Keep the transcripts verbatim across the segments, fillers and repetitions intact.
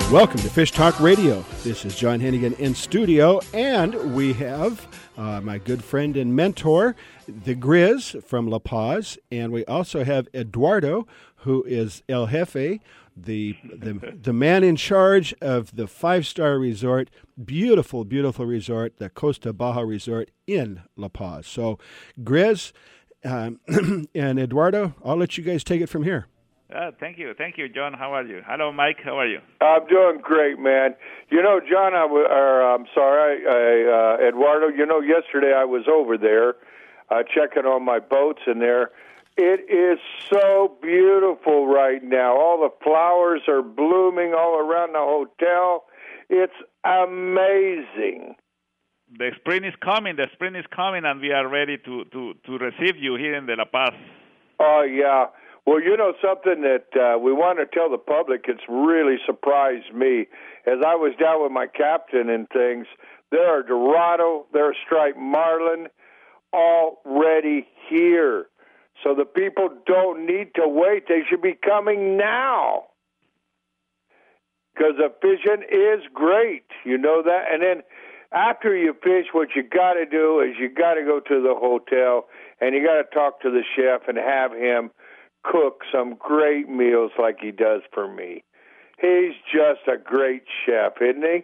Welcome to Fish Talk Radio. This is John Hennigan in studio, and we have uh, my good friend and mentor, the Grizz from La Paz, and we also have Eduardo, who is El Jefe, the the, the man in charge of the five-star resort, beautiful, beautiful resort, the Costa Baja Resort in La Paz. So, Grizz um, and Eduardo, I'll let you guys take it from here. Uh, thank you. Thank you, John. How are you? Hello, Mike. How are you? I'm doing great, man. You know, John, I w- or, I'm sorry, I, uh, Eduardo, you know, yesterday I was over there uh, checking on my boats in there. It is so beautiful right now. All the flowers are blooming all around the hotel. It's amazing. The spring is coming. The spring is coming, and we are ready to, to, to receive you here in the La Paz. Oh, yeah. Well, you know something that uh, we want to tell the public, it's really surprised me. As I was down with my captain and things, there are Dorado, there are striped marlin already here. So the people don't need to wait. They should be coming now. Because the fishing is great. You know that? And then after you fish, what you got to do is you got to go to the hotel and you got to talk to the chef and have him cook some great meals like he does for me. He's just a great chef, isn't he?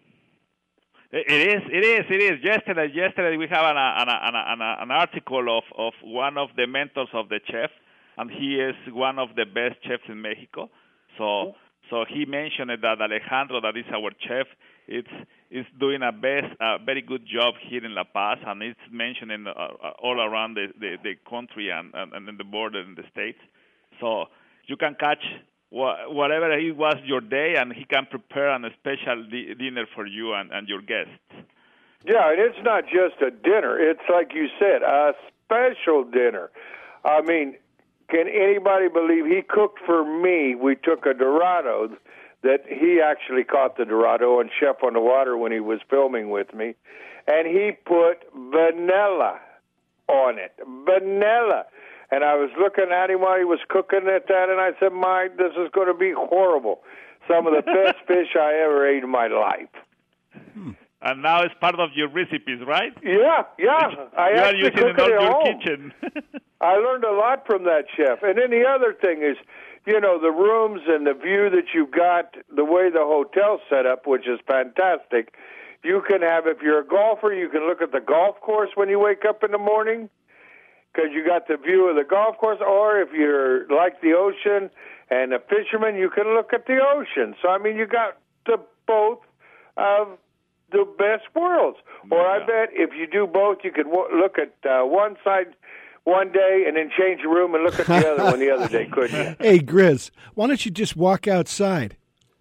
It is, it is, it is. Yesterday, yesterday we have an, an, an, an, an article of, of one of the mentors of the chef, and he is one of the best chefs in Mexico. So, so he mentioned that Alejandro, that is our chef, it's is doing a best, a very good job here in La Paz, and it's mentioning uh, all around the, the, the country and, and, and the border in the States. So you can catch wh- whatever it was your day, and he can prepare a special di- dinner for you and, and your guests. Yeah, and it's not just a dinner. It's like you said, a special dinner. I mean, can anybody believe he cooked for me? We took a Dorado that he actually caught the Dorado on Chef on the Water when he was filming with me, and he put vanilla on it. Vanilla. And I was looking at him while he was cooking at that, and I said, Mike, this is going to be horrible. Some of the best fish I ever ate in my life. Hmm. And now it's part of your recipes, right? Yeah, yeah. I you are actually using cook it in it at your home. kitchen. I learned a lot from that chef. And then the other thing is, you know, the rooms and the view that you got, the way the hotel's set up, which is fantastic. You can have, if you're a golfer, you can look at the golf course when you wake up in the morning because you got the view of the golf course. Or if you're like the ocean and a fisherman, you can look at the ocean. So, I mean, you got the both of the best worlds. Or I bet if you do both, you could w- look at uh, one side one day and then change the room and look at the other one the other day, couldn't you? Hey, Grizz, why don't you just walk outside?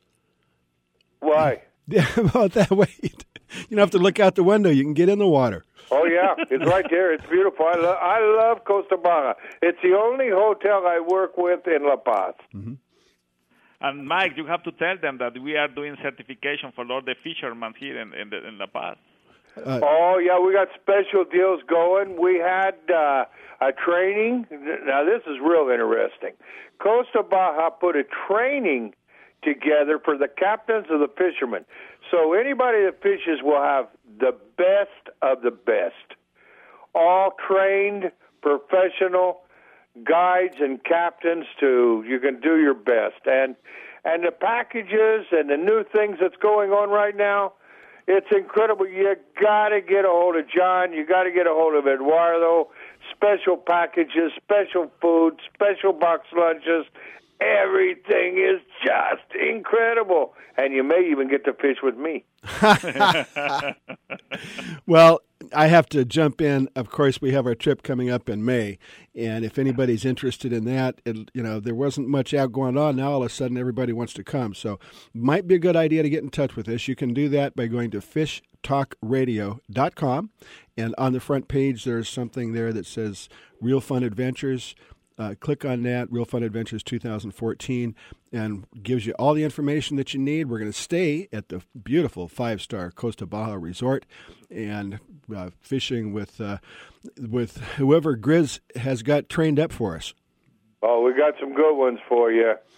Why? Yeah, well, that way you don't have to look out the window. You can get in the water. Oh, yeah. It's right there. It's beautiful. I, lo- I love Costa Baja. It's the only hotel I work with in La Paz. Mm-hmm. And, Mike, you have to tell them that we are doing certification for all the fishermen here in, in, the, in La Paz. Uh, oh, yeah, we got special deals going. We had uh, a training. Now, this is real interesting. Costa Baja put a training together for the captains of the fishermen. So anybody that fishes will have the best of the best. All trained, professional guides and captains to, you can do your best. And, and the packages and the new things that's going on right now, it's incredible. You got to get a hold of John. You got to get a hold of Eduardo. Special packages, special food, special box lunches. Everything is just incredible. And you may even get to fish with me. Well, I have to jump in. Of course, we have our trip coming up in May. And if anybody's interested in that, it, you know, there wasn't much out going on. Now all of a sudden everybody wants to come. So might be a good idea to get in touch with us. You can do that by going to fish talk radio dot com. And on the front page, there's something there that says Real Fun Adventures. Uh, click on that, Real Fun Adventures twenty fourteen, and gives you all the information that you need. We're going to stay at the beautiful five-star Costa Baja Resort and uh, fishing with uh, with whoever Grizz has got trained up for us. Oh, we got some good ones for you.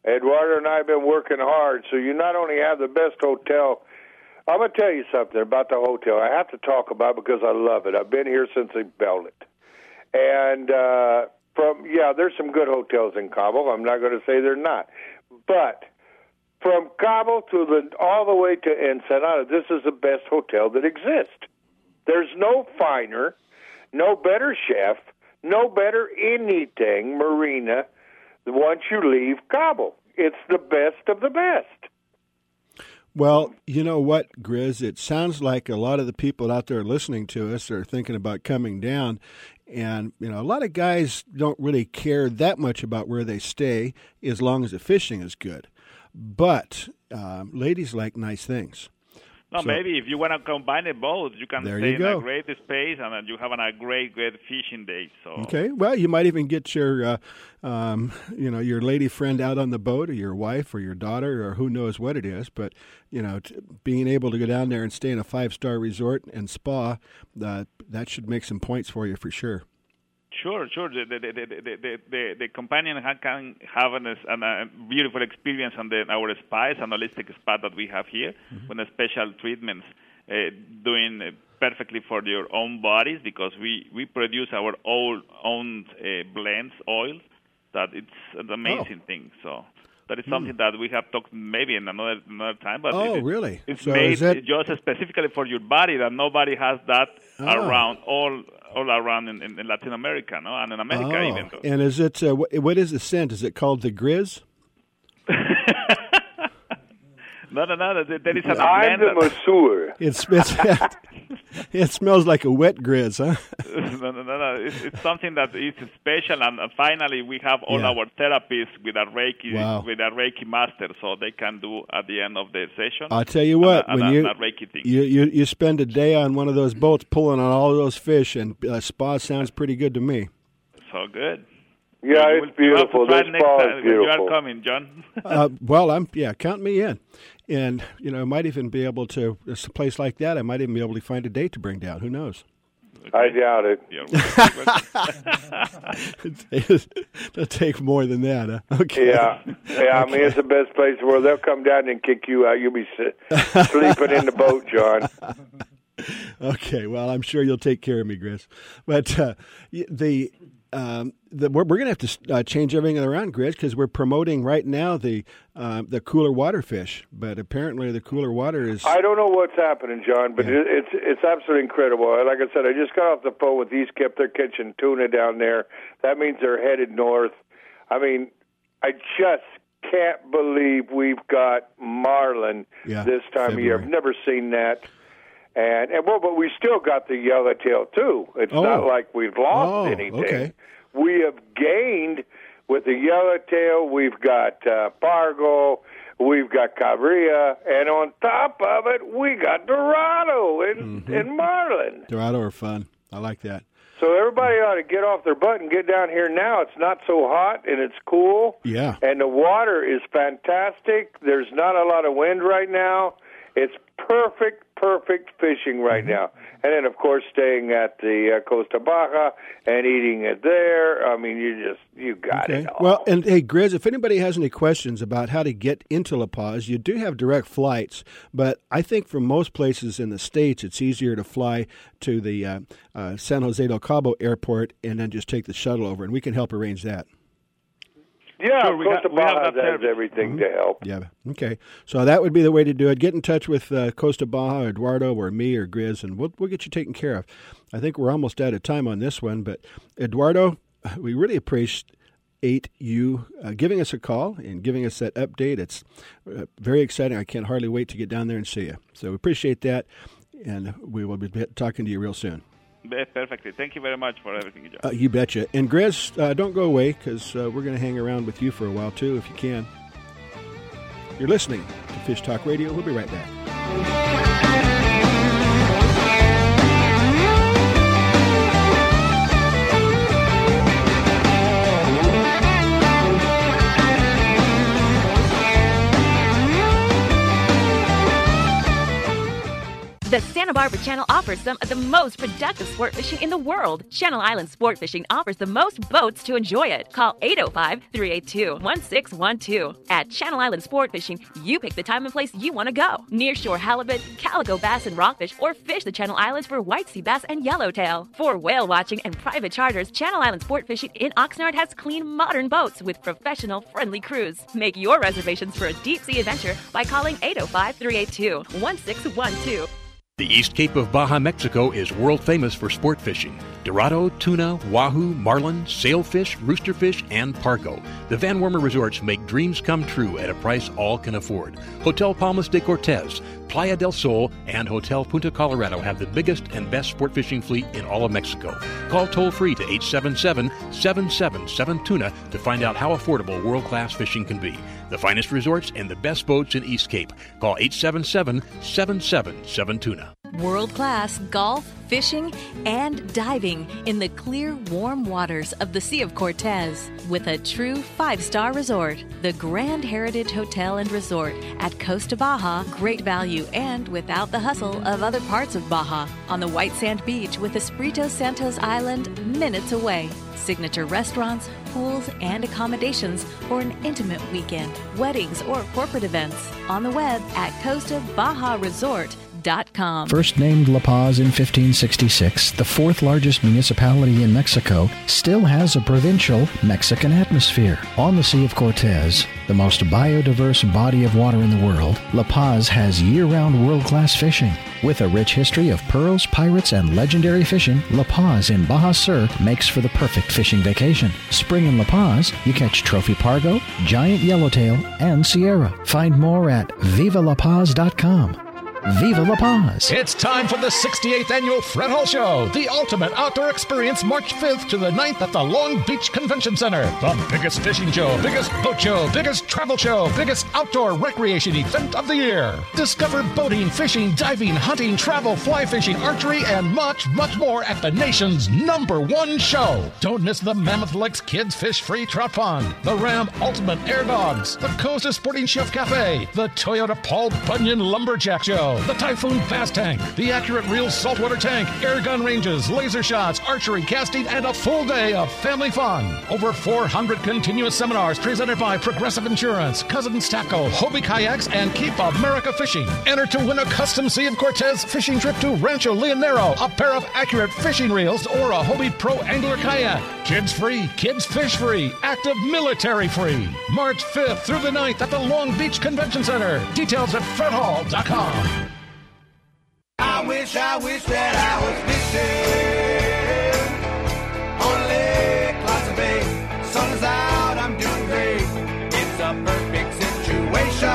Eduardo and I have been working hard, so you not only have the best hotel. I'm going to tell you something about the hotel. I have to talk about it because I love it. I've been here since they built it. And uh, from yeah, there's some good hotels in Cabo. I'm not going to say they're not. But from Cabo to the all the way to Ensenada, this is the best hotel that exists. There's no finer, no better chef, no better anything marina once you leave Cabo. It's the best of the best. Well, you know what, Grizz? It sounds like a lot of the people out there listening to us are thinking about coming down. And, you know, a lot of guys don't really care that much about where they stay as long as the fishing is good. But um, ladies like nice things. No, So- maybe if you want to combine it both, you can There stay you in go. a great space and then you have a great, great fishing day. So Okay, well, you might even get your, uh, um, you know, your lady friend out on the boat, or your wife, or your daughter, or who knows what it is. But you know, t- being able to go down there and stay in a five-star resort and spa, uh, that should make some points for you for sure. Sure, sure. The the the the the, the, the companion ha- can have an, an, a beautiful experience on the our spas, an holistic spa that we have here, Mm-hmm. with the special treatments, uh, doing uh, perfectly for your own bodies because we, we produce our own own uh, blends, oils. That it's an amazing Oh. thing. So that is something that we have talked maybe in another another time. But Oh, it, really? It's So made is that- just specifically for your body. That nobody has that Oh. around all. all around in, in Latin America, no, and in America Oh, even. Though. and is it uh, wh- what is the scent? Is it called the Grizz? no, no, no. There there is a I'm blend. the that- masseur. It's, it's it smells like a wet Grizz, huh? no, no, no, no. It's, it's something that is special, and uh, finally we have all Yeah. our therapists with a Reiki, Wow. with a Reiki master, so they can do at the end of the session. I'll tell you what, and, when and you, a, a Reiki thing. you you you spend a day on one of those boats pulling on all those fish, and uh, spa sounds pretty good to me. So good. Yeah, You will- it's you have to beautiful. try This next spa time is when you beautiful. are coming, John. Uh, well, I'm yeah, count me in, and you know, I might even be able to a place like that. I might even be able to find a date to bring down. Who knows? I doubt it. You're welcome. It'll take more than that. Huh? Okay. Yeah, yeah. I mean, it's the best place where they'll come down and kick you out. You'll be si- sleeping in the boat, John. Okay, well, I'm sure you'll take care of me, Grizz. But uh, y- the, um, the we're, we're going to have to uh, change everything around, Grizz, because we're promoting right now the uh, the cooler water fish. But apparently, the cooler water is. I don't know what's happening, John, but Yeah. it, it's it's absolutely incredible. Like I said, I just got off the phone with East Cape. They're catching tuna down there. That means they're headed north. I mean, I just can't believe we've got marlin Yeah, this time of year. February. I've never seen that. And, and well, but we still got the yellowtail too. It's Oh. not like we've lost Oh, anything. okay. We have gained with the yellowtail. We've got uh, Pargo. We've got Cabrilla, and on top of it, we got Dorado and, Mm-hmm. and Marlin. Dorado are fun. I like that. So everybody ought to get off their butt and get down here now. It's not so hot and it's cool. Yeah. And the water is fantastic. There's not a lot of wind right now. It's perfect, perfect fishing right Mm-hmm. now. And then, of course, staying at the uh, Costa Baja and eating it there. I mean, you just, you got Okay. it all. Well, and hey, Grizz, if anybody has any questions about how to get into La Paz, you do have direct flights, but I think from most places in the States, it's easier to fly to the uh, uh, San Jose del Cabo airport and then just take the shuttle over, and we can help arrange that. yeah, Sure, we Costa got- we have Baja that has service. everything to help. Yeah. Okay. So that would be the way to do it. Get in touch with uh, Costa Baja, Eduardo, or me, or Grizz, and we'll we'll get you taken care of. I think we're almost out of time on this one, but Eduardo, we really appreciate you uh, giving us a call and giving us that update. It's uh, very exciting. I can't hardly wait to get down there and see you. So we appreciate that, and we will be talking to you real soon. Perfectly. Thank you very much for everything, John. Uh, you betcha. And Grizz, uh, don't go away because uh, we're going to hang around with you for a while too, if you can. You're listening to Fish Talk Radio. We'll be right back. The Santa Barbara Channel offers some of the most productive sport fishing in the world. Channel Island Sport Fishing offers the most boats to enjoy it. Call eight oh five, three eight two, one six one two. At Channel Island Sport Fishing, you pick the time and place you want to go. Nearshore halibut, calico bass and rockfish, or fish the Channel Islands for white sea bass and yellowtail. For whale watching and private charters, Channel Island Sport Fishing in Oxnard has clean, modern boats with professional, friendly crews. Make your reservations for a deep-sea adventure by calling eight oh five, three eight two, one six one two. The East Cape of Baja, Mexico is world famous for sport fishing. Dorado, tuna, wahoo, marlin, sailfish, roosterfish, and pargo. The Van Wormer resorts make dreams come true at a price all can afford. Hotel Palmas de Cortez, Playa del Sol, and Hotel Punta Colorado have the biggest and best sport fishing fleet in all of Mexico. Call toll-free to eight seven seven, seven seven seven, tuna to find out how affordable world-class fishing can be. The finest resorts and the best boats in East Cape. Call eight seven seven, seven seven seven, tuna. World-class golf, fishing, and diving in the clear, warm waters of the Sea of Cortez with a true five-star resort. The Grand Heritage Hotel and Resort at Costa Baja. Great value and without the hustle of other parts of Baja. On the white sand beach with Espiritu Santos Island minutes away. Signature restaurants, pools, and accommodations for an intimate weekend, weddings, or corporate events. On the web at costa baja resort dot com. First named La Paz in fifteen sixty-six, the fourth largest municipality in Mexico, still has a provincial Mexican atmosphere. On the Sea of Cortez, the most biodiverse body of water in the world, La Paz has year-round world-class fishing. With a rich history of pearls, pirates, and legendary fishing, La Paz in Baja Sur makes for the perfect fishing vacation. Spring in La Paz, you catch trophy pargo, giant yellowtail, and Sierra. Find more at viva la paz dot com. Viva La Paz! It's time for the sixty-eighth Annual Fred Hall Show, the ultimate outdoor experience, March fifth to the ninth at the Long Beach Convention Center. The biggest fishing show, biggest boat show, biggest travel show, biggest outdoor recreation event of the year. Discover boating, fishing, diving, hunting, travel, fly fishing, archery, and much, much more at the nation's number one show. Don't miss the Mammoth Lakes Kids Fish Free Trout Pond, the Ram Ultimate Air Dogs, the Costa Sporting Chef Cafe, the Toyota Paul Bunyan Lumberjack Show, the Typhoon Bass Tank, the Accurate Reel Saltwater Tank, air gun ranges, laser shots, archery, casting, and a full day of family fun. Over four hundred continuous seminars presented by Progressive Insurance, Cousins Tackle, Hobie Kayaks, and Keep America Fishing. Enter to win a custom Sea of Cortez fishing trip to Rancho Leonero, a pair of Accurate fishing reels, or a Hobie Pro Angler Kayak. Kids free, kids fish free, active military free. March fifth through the ninth at the Long Beach Convention Center. Details at fred hall dot com. I wish, I wish that I was fishing on Lake Placid Bay. Sun is out, I'm doing great. It's a perfect situation.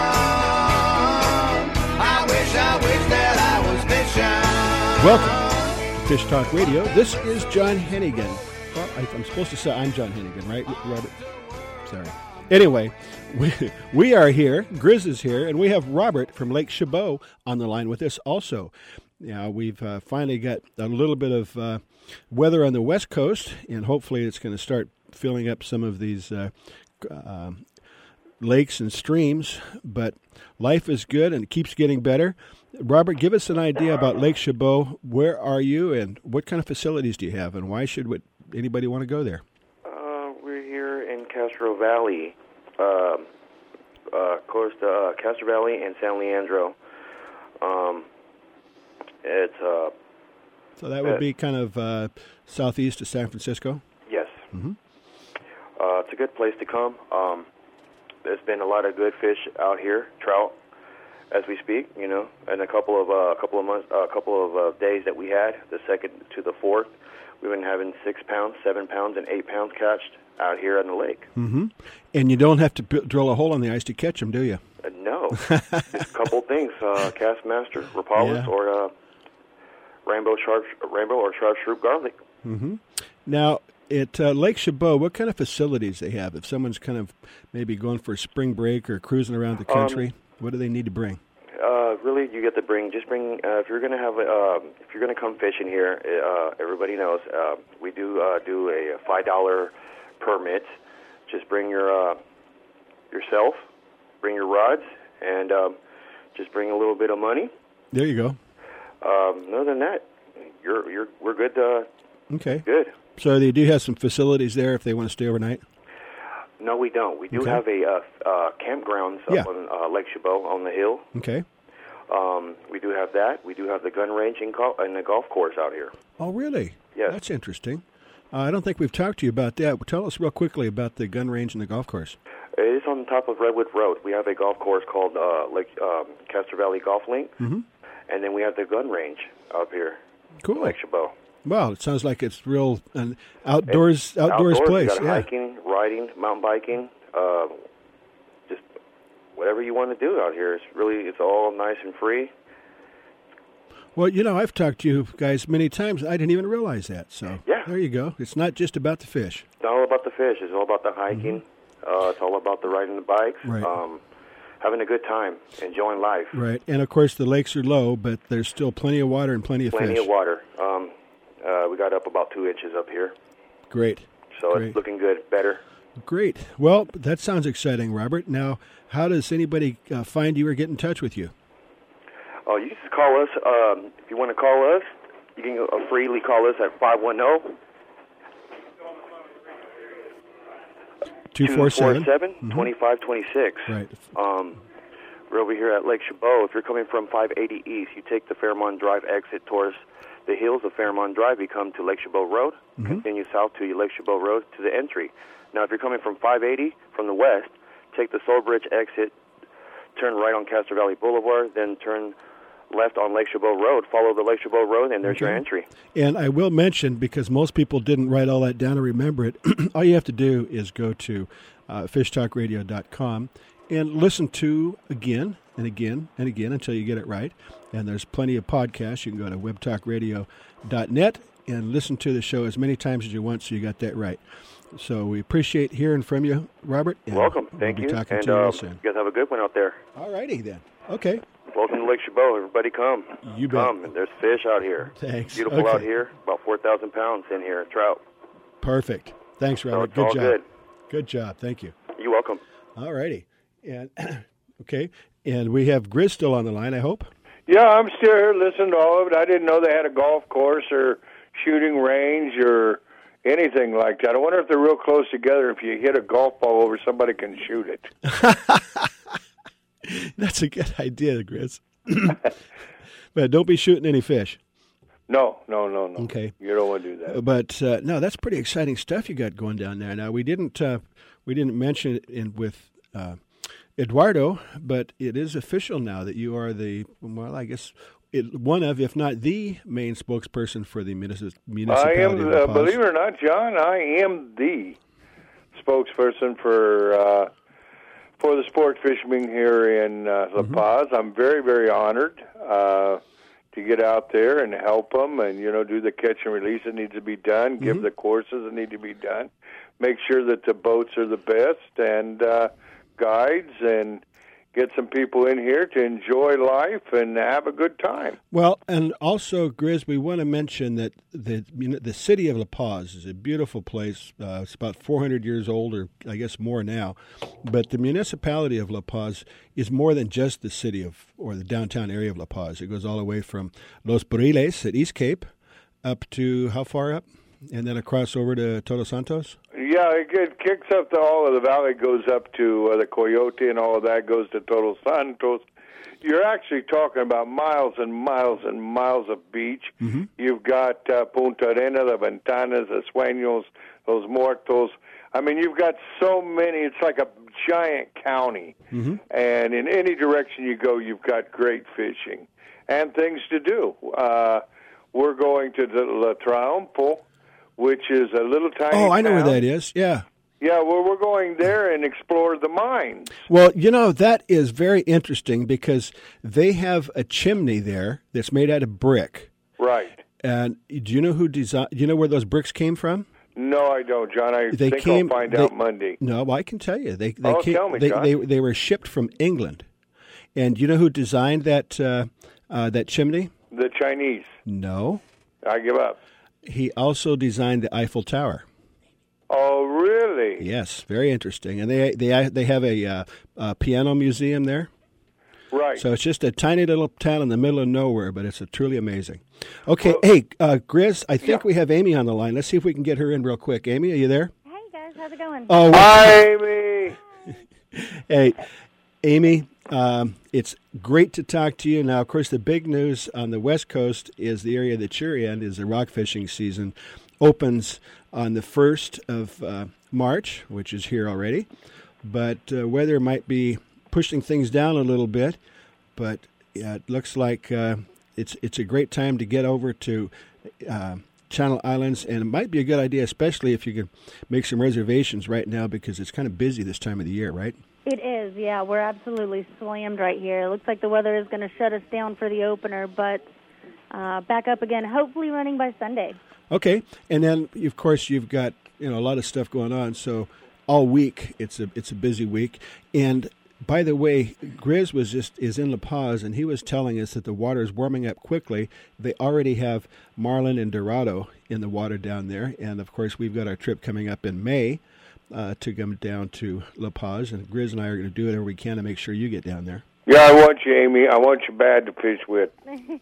I wish, I wish that I was fishing. Welcome to Fish Talk Radio. This is John Hennigan. Well, I, I'm supposed to say I'm John Hennigan, right, Robert? Sorry. Anyway, we, we are here, Grizz is here, and we have Robert from Lake Chabot on the line with us also. Now, we've uh, finally got a little bit of uh, weather on the West Coast, and hopefully it's going to start filling up some of these uh, uh, lakes and streams, but life is good and it keeps getting better. Robert, give us an idea about Lake Chabot. Where are you, and what kind of facilities do you have, and why should what, anybody want to go there? Uh, we're here in Castro Valley. Uh, uh, close to uh, Castro Valley and San Leandro. Um, it's uh, so that would uh, be kind of uh, southeast of San Francisco. Yes. Mm-hmm. Uh, it's a good place to come. Um, there's been a lot of good fish out here, trout, as we speak. You know, and a couple of a uh, couple of months, a uh, couple of uh, days that we had, the second to the fourth, we've been having six pounds, seven pounds, and eight pounds catched out here on the lake. Mm-hmm. And you don't have to b- drill a hole in the ice to catch them, do you? Uh, no. Just a couple things. Uh, Castmaster, Rapalis, yeah. or uh, Rainbow Sharp, Rainbow or Sharp Shroop Garlic. Mm-hmm. Now, at uh, Lake Chabot, what kind of facilities they have? If someone's kind of maybe going for a spring break or cruising around the country, um, what do they need to bring? Uh, really, you get to bring, just bring, uh, if you're going to have, uh, if you're going to come fishing here, uh, everybody knows, uh, we do uh, do a five dollar permit. Just bring your uh, yourself, bring your rods, and um, just bring a little bit of money. There you go. Um, other than that, you're you're we're good. Uh, okay. Good. So they do have some facilities there if they want to stay overnight? No, we don't. We do Okay. have a uh, uh, campgrounds up Yeah. on uh, Lake Chabot on the hill. Okay. Um, we do have that. We do have the gun range and, gol- and the golf course out here. Oh, really? Yes. That's interesting. Uh, I don't think we've talked to you about that. Tell us real quickly about the gun range and the golf course. It is on top of Redwood Road. We have a golf course called uh, Lake um, Castro Valley Golf Link, Mm-hmm. and then we have the gun range up here. Cool. Lake Chabot. Well, it sounds like it's real an outdoors outdoors, Outdoors, place. We got Yeah. hiking, riding, mountain biking, uh, just whatever you want to do out here. It's really it's all nice and free. Well, you know, I've talked to you guys many times. I didn't even realize that. So Yeah. there you go. It's not just about the fish. It's not all about the fish. It's all about the hiking. Uh, it's all about the riding the bikes. Right. Um, having a good time, enjoying life. Right. And, of course, the lakes are low, but there's still plenty of water and plenty of Plenty fish. of water. Um, uh, we got up about two inches up here, Great. so Great. it's looking good, better. Great. Well, that sounds exciting, Robert. Now, how does anybody uh, find you or get in touch with you? Oh, you just call us. Um, if you want to call us, you can uh, freely call us at five one zero, two four seven twenty-five twenty-six. Right. Um, we're over here at Lake Chabot. If you're coming from five eighty East, you take the Fairmont Drive exit towards the hills of Fairmont Drive. You come to Lake Chabot Road, Mhm. continue south to Lake Chabot Road to the entry. Now, if you're coming from five eighty from the west, take the Soul Bridge exit, turn right on Castro Valley Boulevard, then turn left on Lake Chabot Road. Follow the Lake Chabot Road, and there's your Okay. entry. And I will mention, because most people didn't write all that down or remember it, all you have to do is go to uh, fish talk radio dot com and listen to again and again and again until you get it right. And there's plenty of podcasts. You can go to web talk radio dot net and listen to the show as many times as you want so you got that right. So we appreciate hearing from you, Robert. and Welcome. we'll Thank be you. talking And to you uh, real you soon. guys have a good one out there. All righty then. Okay. Welcome to Lake Chabot. Everybody come. You bet. Come. And there's fish out here. Thanks. Beautiful Okay. out here. About four thousand pounds in here. Trout. Perfect. Thanks, So Robert. it's good all job. good. Good job. Thank you. You're welcome. All righty. And okay. And we have Grizz still on the line, I hope. Yeah, I'm still here listening to all of it. I didn't know they had a golf course or shooting range or anything like that. I wonder if they're real close together. If you hit a golf ball over, somebody can shoot it. That's a good idea, Grizz. But don't be shooting any fish. No, no, no, no. Okay. You don't want to do that. But uh, no, that's pretty exciting stuff you got going down there. Now we didn't uh, we didn't mention it in with uh, Eduardo, but it is official now that you are the well, I guess it, one of, if not the main spokesperson for the municip- I municipality. am, of La uh, Paz. believe it or not, John, I am the spokesperson for uh, for the sport fishing here in uh, La Mm-hmm. Paz. I'm very, very honored uh, to get out there and help them and, you know, do the catch and release that needs to be done, give Mhm. the courses that need to be done, make sure that the boats are the best, and uh, guides, and get some people in here to enjoy life and have a good time. Well, and also, Grizz, we want to mention that the you know, the city of La Paz is a beautiful place. Uh, it's about four hundred years old, or I guess more now. But the municipality of La Paz is more than just the city of, or the downtown area of La Paz. It goes all the way from Los Buriles at East Cape up to, how far up? And then across over to Todos Santos? Yeah, it, it kicks up to all of the valley, goes up to uh, the Coyote, and all of that goes to Todos Santos. You're actually talking about miles and miles and miles of beach. Mm-hmm. You've got uh, Punta Arena, the Ventanas, the Sueños, Los Muertos. I mean, you've got so many. It's like a giant county. Mm-hmm. And in any direction you go, you've got great fishing and things to do. Uh, we're going to the La Triunfo, which is a little tiny Oh, I know town. where that is. Yeah. Yeah, well, we're going there and explore the mines. Well, you know, that is very interesting because they have a chimney there that's made out of brick. Right. And do you know who designed? Do you know where those bricks came from? No, I don't, John. I They think came. I'll find they- out Monday. No, well, I can tell you. They they Oh, came. tell me, they, John. they they were shipped from England. And you know who designed that uh, uh, that chimney? The Chinese. No, I give up. he also designed the Eiffel Tower. Oh, really? Yes, very interesting. And they they they have a, uh, a piano museum there. Right. So it's just a tiny little town in the middle of nowhere, but it's a truly amazing. Okay, well, hey, uh, Grizz, I think yeah. we have Amy on the line. Let's see if we can get her in real quick. Amy, are you there? Hey, guys. How's it going? Oh, hi, Amy. Hey, Amy, um, it's great to talk to you. Now, of course, the big news on the West Coast is the area that you're in is the rock fishing season opens on the first of uh, March, which is here already. But uh, weather might be pushing things down a little bit, but yeah, it looks like uh, it's it's a great time to get over to uh, Channel Islands, and it might be a good idea, especially if you could make some reservations right now because it's kind of busy this time of the year, right? It is, yeah. We're absolutely slammed right here. It looks like the weather is going to shut us down for the opener, but uh, back up again, hopefully running by Sunday. Okay, and then of course you've got you know a lot of stuff going on, so all week it's a it's a busy week. And by the way, Grizz was just is in La Paz, and he was telling us that the water is warming up quickly. They already have marlin and dorado in the water down there, and of course we've got our trip coming up in May uh, to come down to La Paz, and Grizz and I are going to do whatever we can to make sure you get down there. Yeah, I want you, Amy. I want you bad to fish with.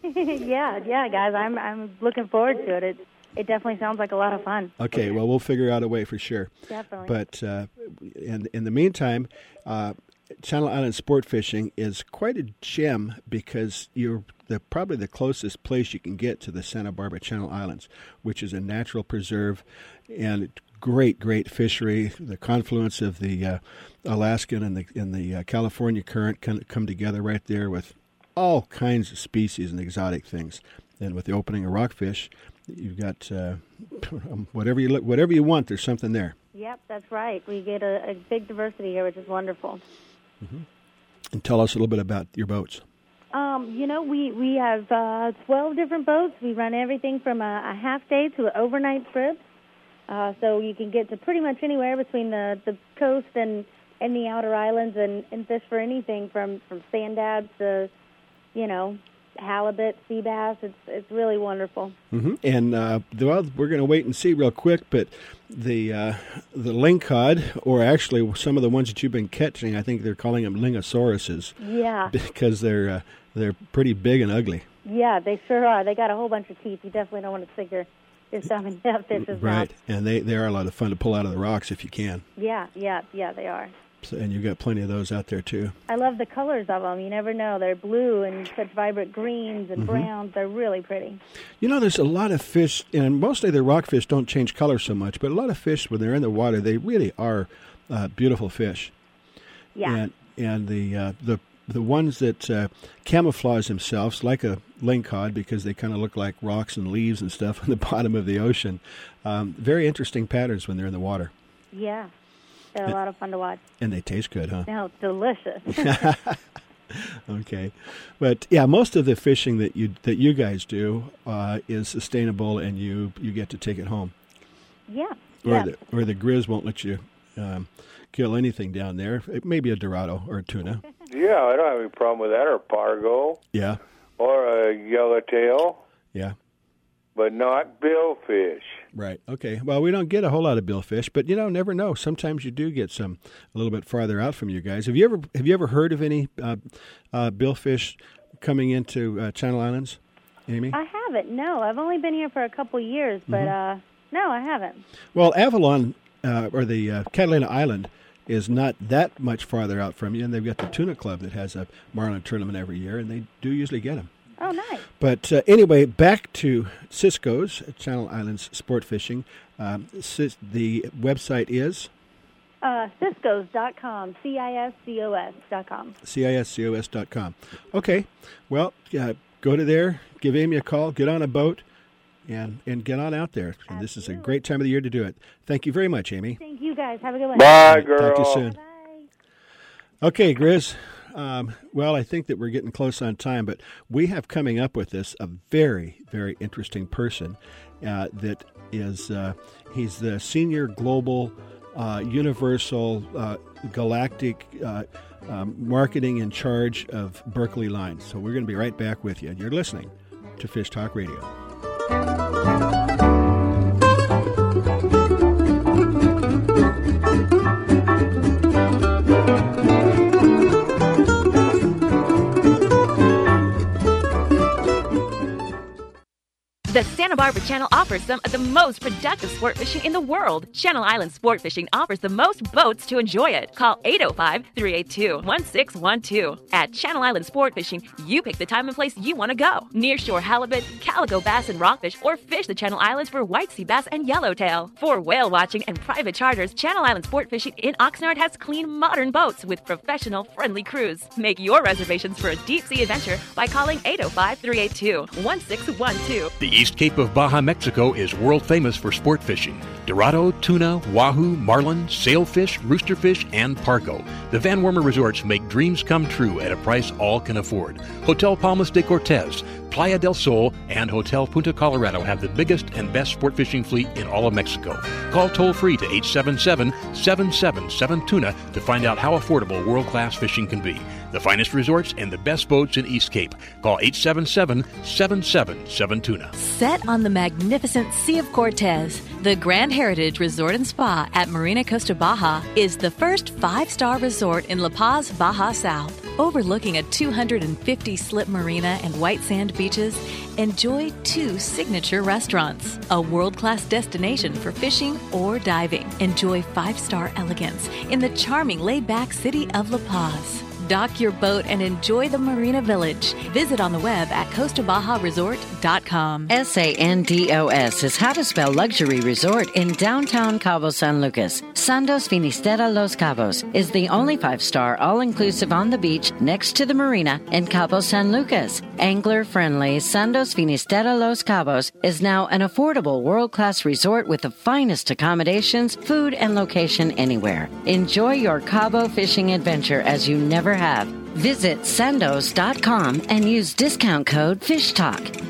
yeah, yeah, guys, I'm I'm looking forward to it. It it definitely sounds like a lot of fun. Okay, well we'll figure out a way for sure. Definitely. But uh, in in the meantime. Uh, Channel Island Sport Fishing is quite a gem because you're the, probably the closest place you can get to the Santa Barbara Channel Islands, which is a natural preserve and great, great fishery. The confluence of the uh, Alaskan and the and the uh, California current come, come together right there with all kinds of species and exotic things. And with the opening of rockfish, you've got uh, whatever you look, whatever you want. There's something there. Yep, that's right. We get a, a big diversity here, which is wonderful. Mm-hmm. And tell us a little bit about your boats. Um, you know, we, we have uh, twelve different boats. We run everything from a, a half day to an overnight trip. Uh, so you can get to pretty much anywhere between the, the coast and, and the outer islands and, and fish for anything from, from sand dabs to, you know, halibut, sea bass. It's it's really wonderful. Mm-hmm. And uh, well, we're going to wait and see real quick, but the uh, the lingcod, or actually some of the ones that you've been catching, I think they're calling them lingosauruses. Yeah. Because they're uh, they're pretty big and ugly. Yeah, they sure are. They got a whole bunch of teeth. You definitely don't want to stick your your thumb in that fish's mouth. Right, and they they are a lot of fun to pull out of the rocks if you can. Yeah, yeah, yeah, they are. So, and you've got plenty of those out there, too. I love the colors of them. You never know. They're blue and such vibrant greens and mm-hmm. browns. They're really pretty. You know, there's a lot of fish, and mostly the rockfish don't change color so much, but a lot of fish, when they're in the water, they really are uh, beautiful fish. Yeah. And, and the, uh, the the ones that uh, camouflage themselves, like a lingcod, because they kind of look like rocks and leaves and stuff on the bottom of the ocean, um, very interesting patterns when they're in the water. Yeah. They're a lot of fun to watch. And they taste good, huh? No, delicious. Okay. But, yeah, most of the fishing that you that you guys do uh, is sustainable, and you, you get to take it home. Yeah. Or, yeah. The, or the Grizz won't let you um, kill anything down there. Maybe a dorado or a tuna. Yeah, I don't have any problem with that, or pargo. Yeah. Or a yellowtail. Yeah. But not billfish. Right. Okay. Well, we don't get a whole lot of billfish, but you know, never know. Sometimes you do get some a little bit farther out from you guys. Have you ever have you ever heard of any uh, uh, billfish coming into uh, Channel Islands, Amy? I haven't. No, I've only been here for a couple years, but mm-hmm. uh, no, I haven't. Well, Avalon uh, or the uh, Catalina Island is not that much farther out from you, and they've got the Tuna Club that has a marlin tournament every year, and they do usually get them. Oh, nice. But uh, anyway, back to Cisco's, Channel Islands Sport Fishing. Um, Cis- the website is? Uh, Ciscos dot com, C I S C O S dot com. C I S C O S dot com. Okay. Well, uh, go to there, give Amy a call, get on a boat, and, and get on out there. And this is a great time of the year to do it. Thank you very much, Amy. Thank you, guys. Have a good one. Bye, right, girl. Talk to you soon. Bye. Okay, Grizz. Um, well, I think that we're getting close on time, but we have coming up with this a very, very interesting person uh, that is, uh, he's the senior global, uh, universal, uh, galactic uh, um, marketing in charge of Berkeley Line. So we're going to be right back with you. You're listening to Fish Talk Radio. The Santa Barbara Channel offers some of the most productive sport fishing in the world. Channel Island Sport Fishing offers the most boats to enjoy it. Call eight oh five, three eight two, one six one two. At Channel Island Sport Fishing, you pick the time and place you want to go. Nearshore halibut, calico bass and rockfish, or fish the Channel Islands for white sea bass and yellowtail. For whale watching and private charters, Channel Island Sport Fishing in Oxnard has clean, modern boats with professional, friendly crews. Make your reservations for a deep-sea adventure by calling eight oh five, three eight two, one six one two. The East Cape of Baja, Mexico is world famous for sport fishing. Dorado, tuna, wahoo, marlin, sailfish, roosterfish, and pargo. The Van Wormer Resorts make dreams come true at a price all can afford. Hotel Palmas de Cortez, Playa del Sol, and Hotel Punta Colorado have the biggest and best sport fishing fleet in all of Mexico. Call toll-free to eight seven seven, seven seven seven, tuna to find out how affordable world-class fishing can be. The finest resorts and the best boats in East Cape. Call eight seven seven, seven seven seven, tuna. Set on the magnificent Sea of Cortez, the Grand Heritage Resort and Spa at Marina Costa Baja is the first five-star resort in La Paz, Baja South. Overlooking a two hundred fifty slip marina and white sand beaches, enjoy two signature restaurants, a world-class destination for fishing or diving. Enjoy five-star elegance in the charming laid-back city of La Paz. Dock your boat and enjoy the Marina Village. Visit on the web at costa baja resort dot com. S A N D O S is how to spell luxury resort in downtown Cabo San Lucas. Sandos Finisterra Los Cabos is the only five-star all-inclusive on the beach next to the marina in Cabo San Lucas. Angler-friendly Sandos Finisterra Los Cabos is now an affordable world-class resort with the finest accommodations, food, and location anywhere. Enjoy your Cabo fishing adventure as you never have. Visit sandos dot com and use discount code FISHTALK.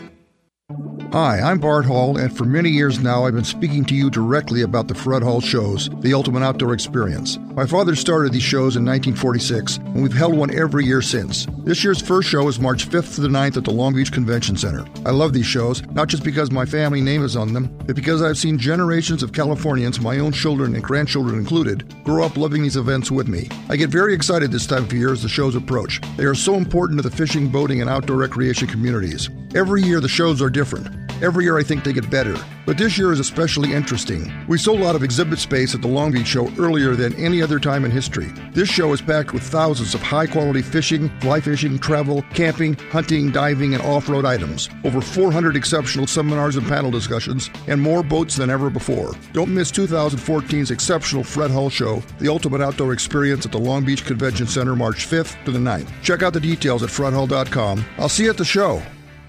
Hi, I'm Bart Hall, and for many years now I've been speaking to you directly about the Fred Hall Shows, the ultimate outdoor experience. My father started these shows in nineteen forty-six, and we've held one every year since. This year's first show is March fifth to the ninth at the Long Beach Convention Center. I love these shows, not just because my family name is on them, but because I've seen generations of Californians, my own children and grandchildren included, grow up loving these events with me. I get very excited this time of year as the shows approach. They are so important to the fishing, boating, and outdoor recreation communities. Every year the shows are different. Every year I think they get better, but this year is especially interesting. We sold out of exhibit space at the Long Beach show earlier than any other time in history. This show is packed with thousands of high-quality fishing, fly fishing, travel, camping, hunting, diving, and off-road items. Over four hundred exceptional seminars and panel discussions, and more boats than ever before. Don't miss twenty fourteen's exceptional Fred Hull Show, the ultimate outdoor experience at the Long Beach Convention Center, March fifth to the ninth. Check out the details at fred hull dot com. I'll see you at the show.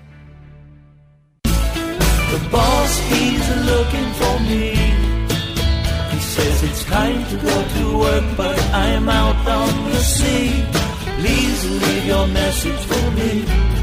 The boss, he's looking for me. He says it's time to go to work, but I'm out on the sea. Please leave your message for me.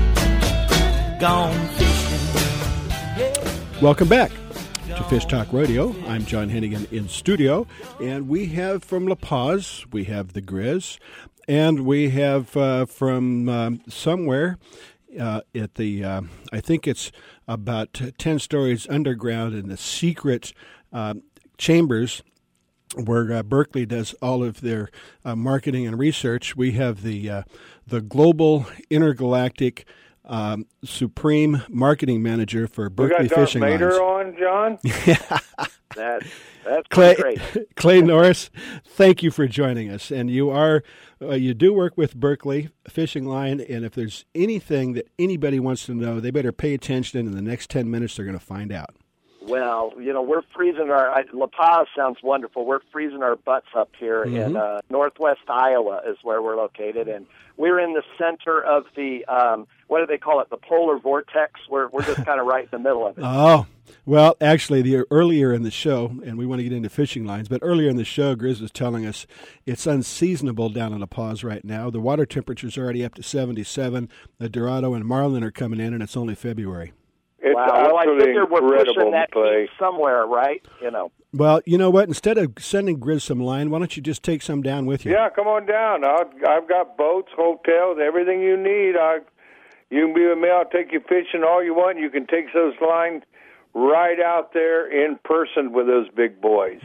Gone fishing. Welcome back to Fish Talk Radio. I'm John Hennigan in studio, and we have from La Paz, we have the Grizz, and we have uh, from um, somewhere uh, at the, uh, I think it's about ten stories underground in the secret uh, chambers where uh, Berkeley does all of their uh, marketing and research. We have the uh, the global intergalactic um, supreme marketing manager for Berkeley we got Darth Fishing Vader Lines. on, John? Yeah. That, that's Clay, great. Clay Norris, thank you for joining us. And you are uh, you do work with Berkeley Fishing Line, and if there's anything that anybody wants to know, they better pay attention. In the next ten minutes, they're going to find out. Well, you know, we're freezing our, I, La Paz sounds wonderful. We're freezing our butts up here Mm-hmm. in uh, northwest Iowa is where we're located. And we're in the center of the, um, what do they call it, the polar vortex. We're, we're just kind of right in the middle of it. Oh, well, actually, the earlier in the show, and we want to get into fishing lines, but earlier in the show, Grizz was telling us it's unseasonable down in La Paz right now. The water temperature's already up to seventy-seven. The Dorado and Marlin are coming in, and it's only February. It's wow, well, I figure we're pushing incredible, that Clay. heat somewhere, right? You know. Well, you know what? Instead of sending Grizz some line, why don't you just take some down with you? Yeah, come on down. I'll, I've got boats, hotels, everything you need. I, you can be with me. I'll take you fishing all you want. You can take those lines right out there in person with those big boys. Mm-hmm.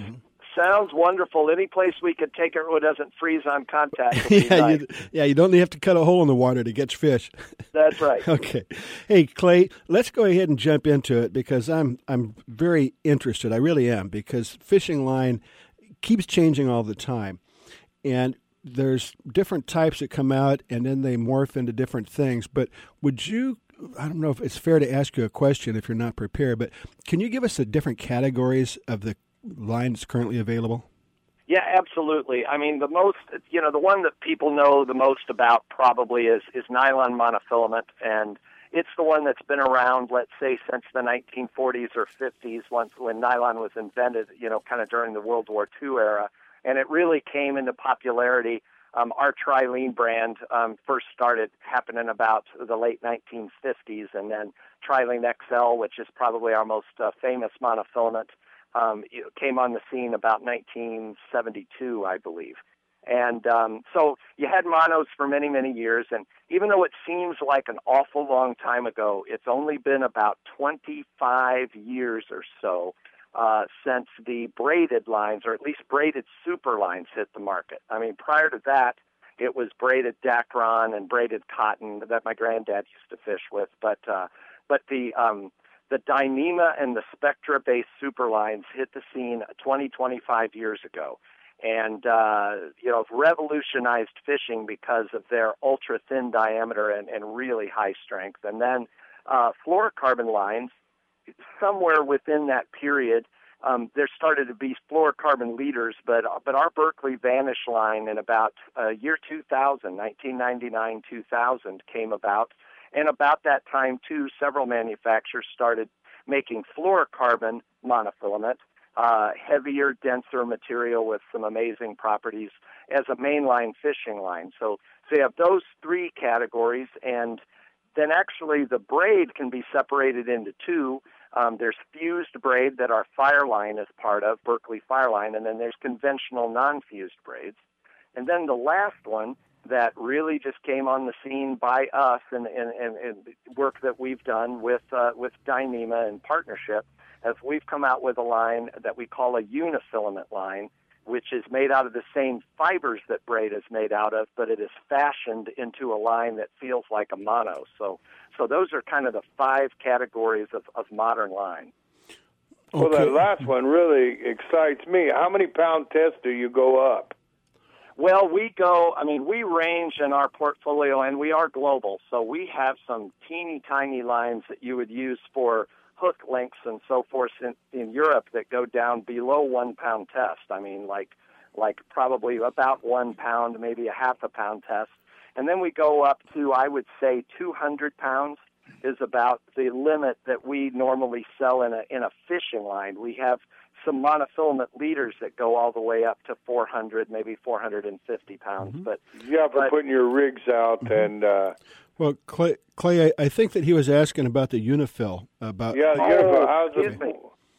sounds wonderful. Any place we could take it where it doesn't freeze on contact would be yeah, nice. you, yeah, you don't have to cut a hole in the water to catch fish. That's right. Okay. Hey, Clay, let's go ahead and jump into it because I'm I'm very interested. I really am, because fishing line keeps changing all the time. And there's different types that come out, and then they morph into different things. But would you, I don't know if it's fair to ask you a question if you're not prepared, but can you give us the different categories of the lines currently available? Yeah, absolutely. I mean, the most, you know, the one that people know the most about probably is, is nylon monofilament, and it's the one that's been around, let's say, since the nineteen forties or fifties, once when nylon was invented, you know, kind of during the World War Two era. And it really came into popularity. Um, our Trilene brand um, first started happening about the late nineteen fifties, and then Trilene X L, which is probably our most uh, famous monofilament, um, it came on the scene about nineteen seventy-two, I believe. And um, so you had monos for many, many years, and even though it seems like an awful long time ago, it's only been about twenty-five years or so Uh, since the braided lines, or at least braided super lines, hit the market. I mean, prior to that, it was braided Dacron and braided cotton that my granddad used to fish with. But uh, but the um, the Dyneema and the Spectra-based super lines hit the scene twenty, twenty-five years ago, and uh, you know, revolutionized fishing because of their ultra thin diameter and, and really high strength. And then uh, fluorocarbon lines. Somewhere within that period, um, there started to be fluorocarbon leaders, but but our Berkley Vanish line in about uh, year two thousand, nineteen ninety-nine, two thousand came about, and about that time too, several manufacturers started making fluorocarbon monofilament, uh, heavier, denser material with some amazing properties as a mainline fishing line. So, so you have those three categories, and then actually the braid can be separated into two. Um, there's fused braid that our Fireline is part of, Berkley Fireline, and then there's conventional non-fused braids. And then the last one that really just came on the scene by us and, and, and, and work that we've done with uh, with Dyneema in partnership, as we've come out with a line that we call a unifilament line, which is made out of the same fibers that braid is made out of, but it is fashioned into a line that feels like a mono. So so those are kind of the five categories of, of modern line. Well, Okay. that last one really excites me. How many pound tests do you go up? Well, we go, I mean, we range in our portfolio, and we are global, so we have some teeny tiny lines that you would use for hook lengths and so forth in, in Europe that go down below one pound test. I mean, like like probably about one pound, maybe a half a pound test. And then we go up to, I would say, two hundred pounds is about the limit that we normally sell in a in a fishing line. We have some monofilament leaders that go all the way up to four hundred, maybe four hundred fifty pounds. Mm-hmm. But Yeah, for but, putting your rigs out Mm-hmm. and... Uh, Well, Clay, Clay I, I think that he was asking about the Unifil. About yeah, Oh, Unifil, how's excuse it? me.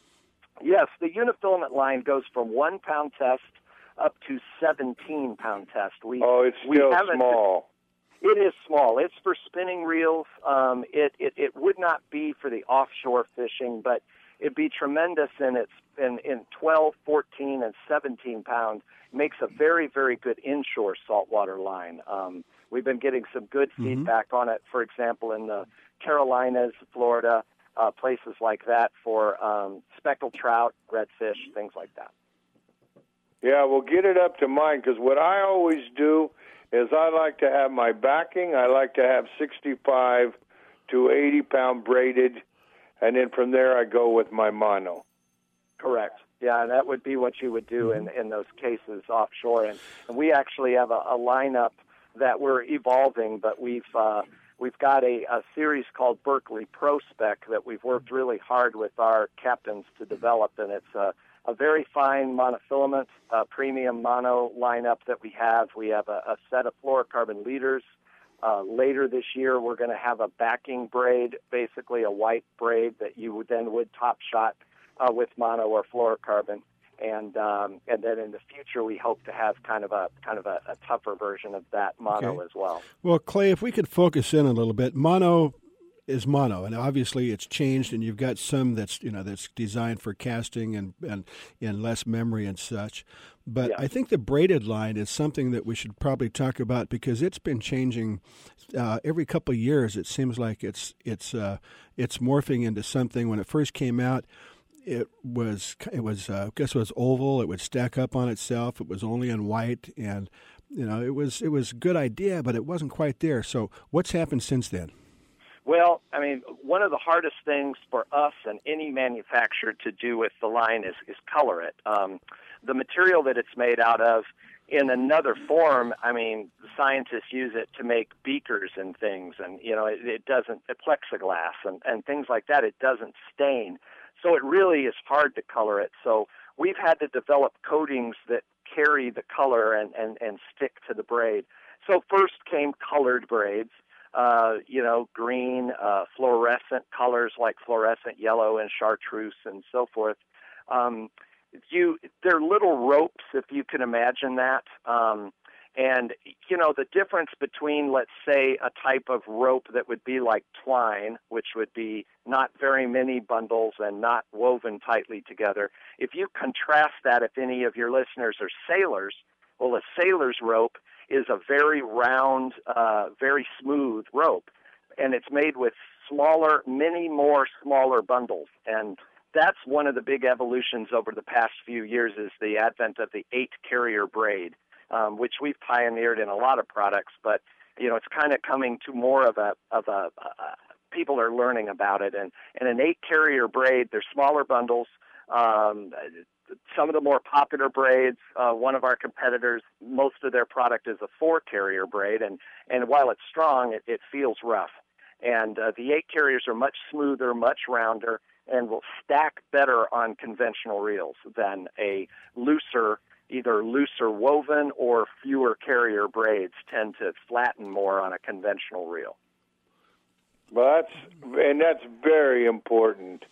Yes, the unifilament line goes from one pound test up to seventeen pound test. We Oh, it's we still haven't- small. It is small. It's for spinning reels. Um, it, it it would not be for the offshore fishing, but it'd be tremendous in its in, in twelve, fourteen, and seventeen pound. Makes a very, very good inshore saltwater line. Um, we've been getting some good Mm-hmm. feedback on it, for example, in the Carolinas, Florida, uh, places like that for um, speckled trout, redfish, things like that. Yeah, well, get it up to mine, because what I always do is I like to have my backing. I like to have sixty-five to eighty pound braided, and then from there I go with my mono. Correct. Yeah, and that would be what you would do in, in those cases offshore. And, and we actually have a, a lineup that we're evolving, but we've uh, we've got a, a series called Berkley Prospect that we've worked really hard with our captains to develop, and it's a, a very fine monofilament, uh, premium mono lineup that we have. We have a, a set of fluorocarbon leaders. Uh, later this year, we're going to have a backing braid, basically a white braid that you would then would top shot uh, with mono or fluorocarbon. And um, and then in the future, we hope to have kind of a kind of a, a tougher version of that mono Okay. as well. Well, Clay, if we could focus in a little bit, mono is mono, and obviously it's changed, and you've got some that's you know that's designed for casting and and, and less memory and such. But yeah. I think the braided line is something that we should probably talk about because it's been changing uh, every couple of years. It seems like it's it's uh, it's morphing into something. When it first came out, it was it was uh, I guess it was oval. It would stack up on itself. It was only in white, and you know it was it was a good idea, but it wasn't quite there. So what's happened since then? Well, I mean, one of the hardest things for us and any manufacturer to do with the line is, is color it. Um, the material that it's made out of, in another form, I mean, scientists use it to make beakers and things, and, you know, it, it doesn't, it plexiglass and, and things like that, it doesn't stain. So it really is hard to color it. So we've had to develop coatings that carry the color and, and, and stick to the braid. So first came colored braids. Uh, you know, green, uh, fluorescent colors like fluorescent yellow and chartreuse and so forth. Um, you, they're little ropes, if you can imagine that. Um, and, you know, the difference between, let's say, a type of rope that would be like twine, which would be not very many bundles and not woven tightly together. If you contrast that, if any of your listeners are sailors, well, a sailor's rope is a very round, uh, very smooth rope, and it's made with smaller, many more smaller bundles. And that's one of the big evolutions over the past few years is the advent of the eight-carrier braid, um, which we've pioneered in a lot of products. But you know, it's kind of coming to more of a of a uh, people are learning about it. And and an eight-carrier braid, they're smaller bundles. Um, Some of the more popular braids, uh, one of our competitors, most of their product is a four-carrier braid, and, and while it's strong, it, it feels rough. And uh, the eight carriers are much smoother, much rounder, and will stack better on conventional reels than a looser, either looser woven or fewer carrier braids tend to flatten more on a conventional reel. Well, that's, and that's very important.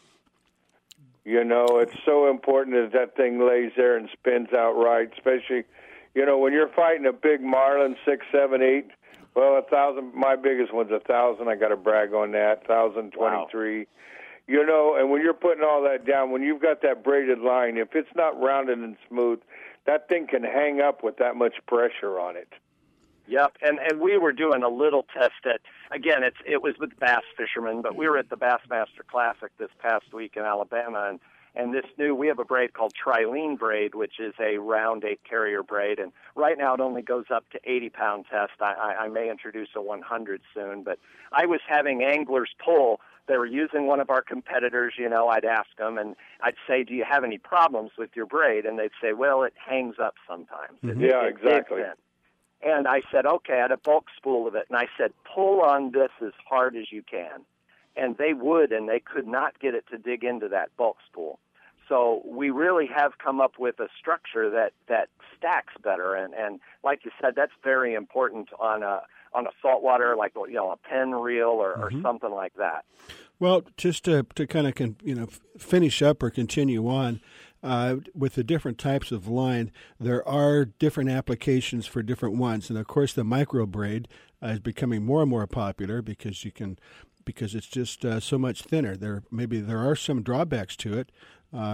You know, it's so important that that thing lays there and spins out right, especially, you know, when you're fighting a big marlin, six, seven, eight, well, a thousand, my biggest one's a thousand, I got to brag on that, thousand twenty-three. Wow. You know, and when you're putting all that down, when you've got that braided line, if it's not rounded and smooth, that thing can hang up with that much pressure on it. Yep, and and we were doing a little test at, again, it's it was with bass fishermen, but we were at the Bassmaster Classic this past week in Alabama, and, and this new, we have a braid called Trilene braid, which is a round eight-carrier braid, and right now it only goes up to eighty-pound test. I, I, I may introduce a one hundred soon, but I was having anglers pull. They were using one of our competitors, you know, I'd ask them, and I'd say, do you have any problems with your braid? And they'd say, well, it hangs up sometimes. Mm-hmm. It, yeah, it exactly. And I said, okay, I had a bulk spool of it. And I said, pull on this as hard as you can. And they would, and they could not get it to dig into that bulk spool. So we really have come up with a structure that, that stacks better. And, and like you said, that's very important on a on a saltwater, like, you know, a pen reel or, mm-hmm. or something like that. Well, just to, to kind of, con, you know, finish up or continue on, Uh, with the different types of line, there are different applications for different ones, and of course, the micro braid uh, is becoming more and more popular because you can, because it's just uh, so much thinner. There maybe there are some drawbacks to it. Uh,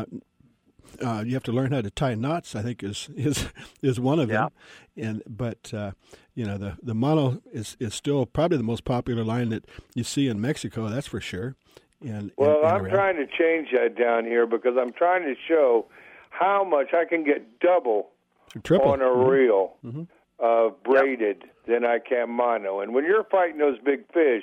uh, you have to learn how to tie knots. I think is is is one of them. Yeah. And but uh, you know the the mono is is still probably the most popular line that you see in Mexico. That's for sure. And, well, and, and I'm around. trying to change that down here because I'm trying to show how much I can get double Triple. on a mm-hmm. reel mm-hmm. uh, braided yep. than I can mono. And when you're fighting those big fish,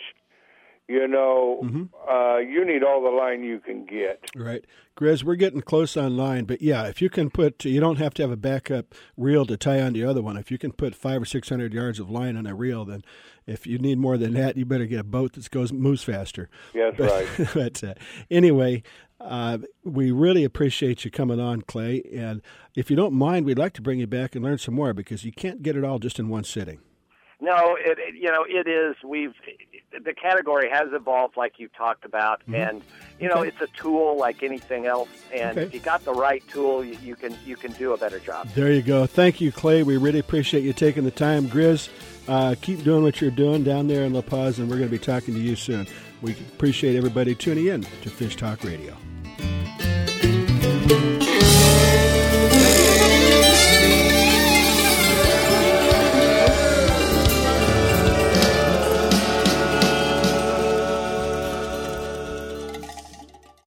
you know, mm-hmm. uh, you need all the line you can get. Right. Grizz, we're getting close on line, but yeah, if you can put, you don't have to have a backup reel to tie on the other one. If you can put five or six hundred yards of line on a reel, then if you need more than that, you better get a boat that goes moves faster. Yes, but, right. But uh, anyway, uh, we really appreciate you coming on, Clay. And if you don't mind, we'd like to bring you back and learn some more because you can't get it all just in one sitting. No, it, it you know it is. We've the category has evolved, like you talked about, mm-hmm. and you know okay. it's a tool like anything else. And okay. if you got the right tool, you, you can you can do a better job. There you go. Thank you, Clay. We really appreciate you taking the time, Grizz. Uh, keep doing what you're doing down there in La Paz, and we're going to be talking to you soon. We appreciate everybody tuning in to Fish Talk Radio.